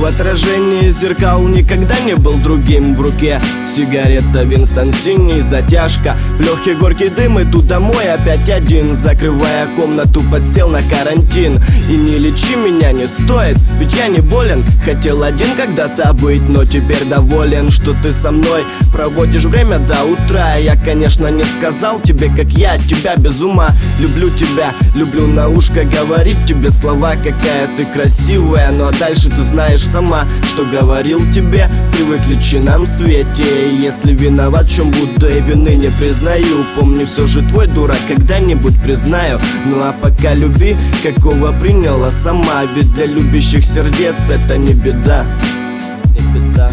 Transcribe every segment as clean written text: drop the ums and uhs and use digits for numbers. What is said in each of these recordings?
в отражении зеркал никогда не был другим. В руке сигарета Винстон синий, затяжка, в легкий горький дым. Иду домой опять один, закрывая комнату, подсел на карантин. И не лечи меня не стоит, ведь я не болен. Хотел один когда-то быть, но теперь доволен, что ты со мной проводишь время до утра. Я, конечно, не сказал тебе, как я тебя без ума люблю тебя, люблю на ушко говорить тебе слова, какая ты красивая. Ну а дальше ты знаешь сама, что говорил тебе. Привык к личинам в свете, и если виноват, в чем буду, и вины не признаю. Помни, все же твой дурак когда-нибудь признаю. Ну а пока люби, какого приняла сама, ведь для любящих сердец это не беда, не беда.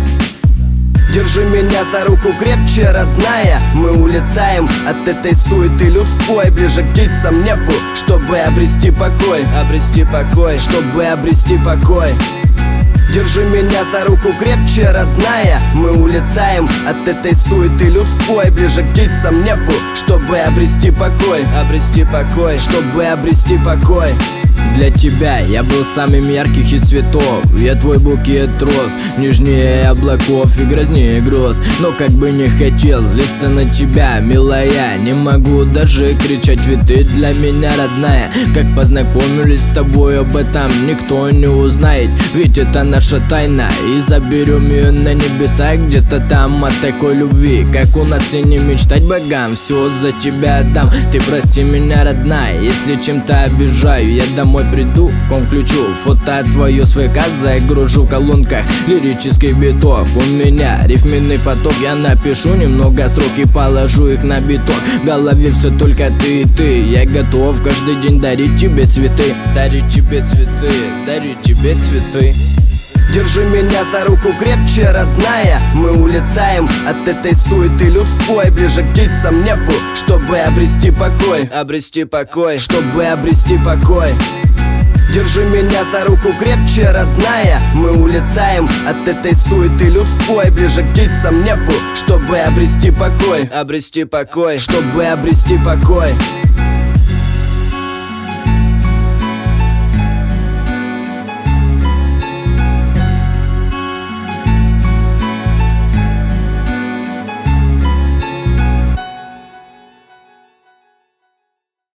Держи меня за руку крепче, родная. Мы улетаем от этой суеты людской, ближе к птицам небу, чтобы обрести покой, обрести покой, чтобы обрести покой. Держи меня за руку крепче, родная. Мы улетаем от этой суеты людской, ближе к птицам небу, чтобы обрести покой, обрести покой, чтобы обрести покой. Для тебя я был самым ярких из цветов. Я твой букет роз, нежнее облаков и грознее гроз. Но как бы не хотел злиться на тебя, милая, не могу даже кричать, ведь ты для меня родная. Как познакомились с тобой, об этом никто не узнает, ведь это наша тайна. И заберем ее на небеса, где-то там. От такой любви, как у нас, и не мечтать богам. Все за тебя отдам, ты прости меня, родная, если чем-то обижаю. Я домой приду, ком включу фото твое свой загружу в колонках лирический биток. У меня рифменный поток, я напишу немного строк и положу их на бетон. В голове все только ты и ты. Я готов каждый день дарить тебе цветы, дарить тебе цветы, дарить тебе цветы. Держи меня за руку крепче, родная. Мы улетаем от этой суеты людской, ближе к птицам небу, чтобы обрести покой, обрести покой, чтобы обрести покой. Держи меня за руку крепче, родная. Мы улетаем от этой суеты людской, ближе к птицам небу, чтобы обрести покой, обрести покой, чтобы обрести покой.